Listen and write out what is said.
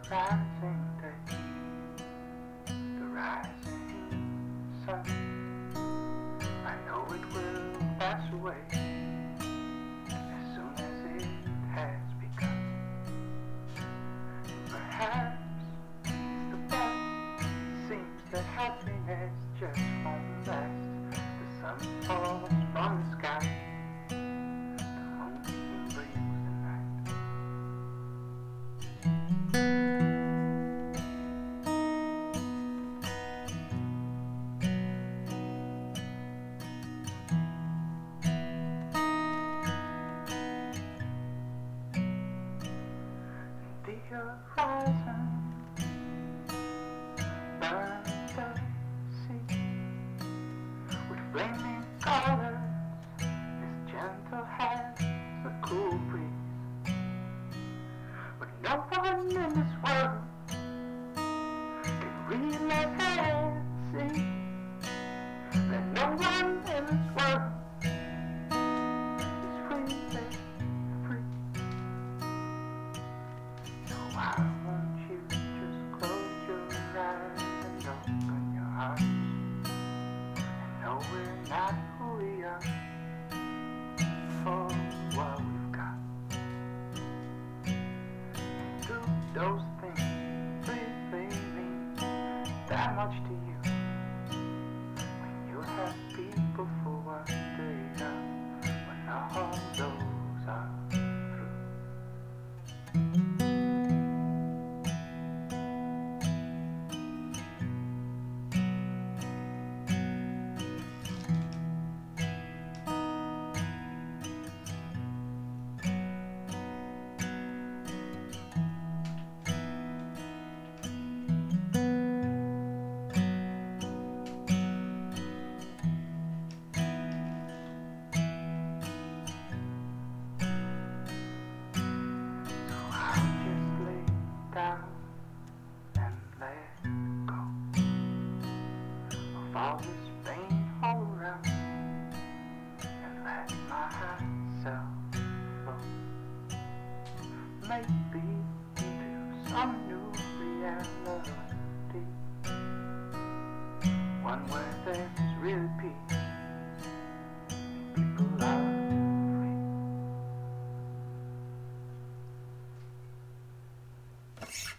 rising day, the rising sun. I know it will pass away as soon as it has begun. Perhaps it's the best. Seems that happiness just won't last. The sun falls from the sky. The horizon burns the sea with flaming colors as gentle as a cool breeze. But no one in this world can really see that no one in this world is really free. Why won't you just close your eyes and open your heart and know we're not who we are for what we've got? And do those things really mean that much to you when you have people for what they are, when all those are down and let go of all this pain all around and let myself flow maybe into some new reality, one where there's real peace. People are free.